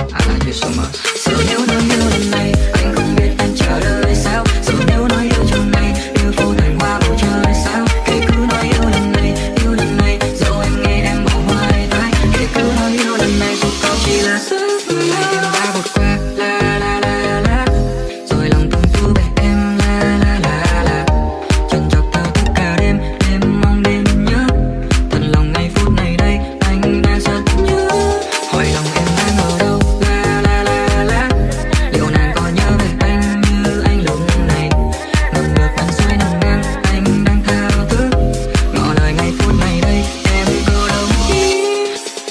I love you so much. So you know you and me.